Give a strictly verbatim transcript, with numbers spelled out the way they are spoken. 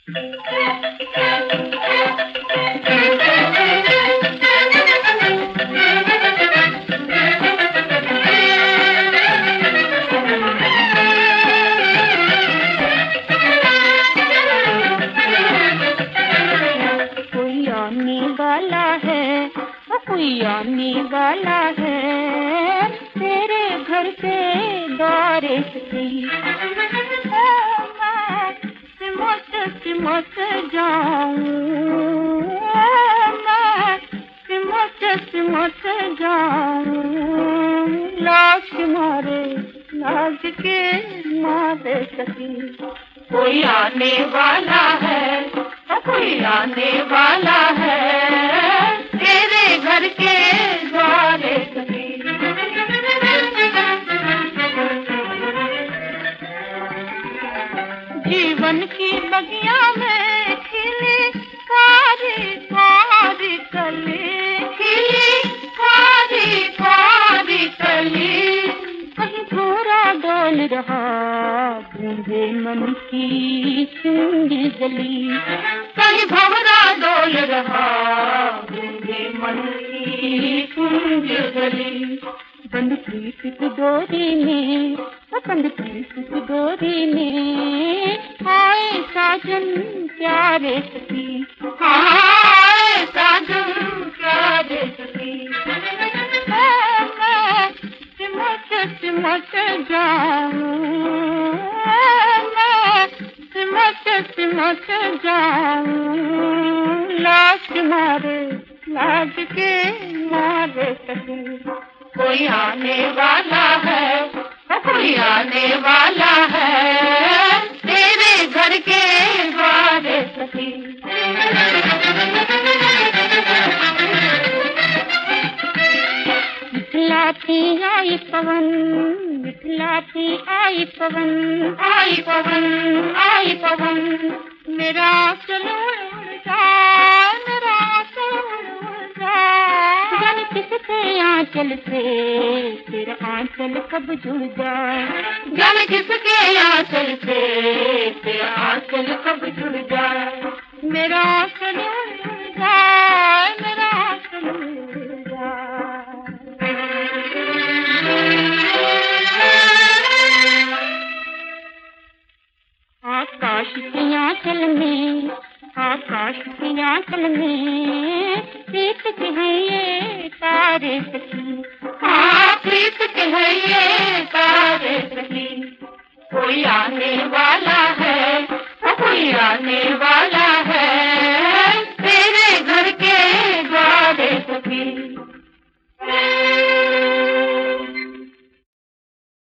कोई आने वाला है, कोई आने वाला है तेरे घर के द्वारे से। मैं सिमट सिमट जाऊं, मैं सिमट सिमट जाऊं, लाश मारे लाज के मारे सकी। कोई आने वाला है, कोई आने वाला है तेरे घर के द्वारे से। जीवन की बगिया में खिली कारी कारी कली, खिली कारी कारी कली। कहीं भौरा डोल रहा गूंगे मन की सिंगी गली, कहीं भंवरा डोल रहा गूंगे मन की सिंगी गली। बंद की सिक डोरी में, बंद की सिक डोरी में आए साजन प्यारे सखी, आए साजन प्यारे सखी। मैं सिमट सिमट जाऊं, मैं सिमट सिमट जाऊं, लाश मारे लाज के मारे सखी। कोई आने वाला है, कोई आने वाला है तेरे घर के द्वारे सखी। मिथिलाती आई पवन, मिथिलाती आई पवन, आई पवन आई पवन। मेरा चलो जाए, मेरा चलो जाए, जाने किसके आंचल से तेरा आंचल कब जुड़ जाए, जाने किसके आंचल से तेरा आंचल कब जुड़ जाए। मेरा चलो जाए, मेरा चलो जाए। आकाश की आंचल में, आकाश की आंचल में प्रीत के हैं ये तारे सखी, हाँ प्रीत के हैं ये तारे सखी। कोई आने वाला है, कोई आने वाला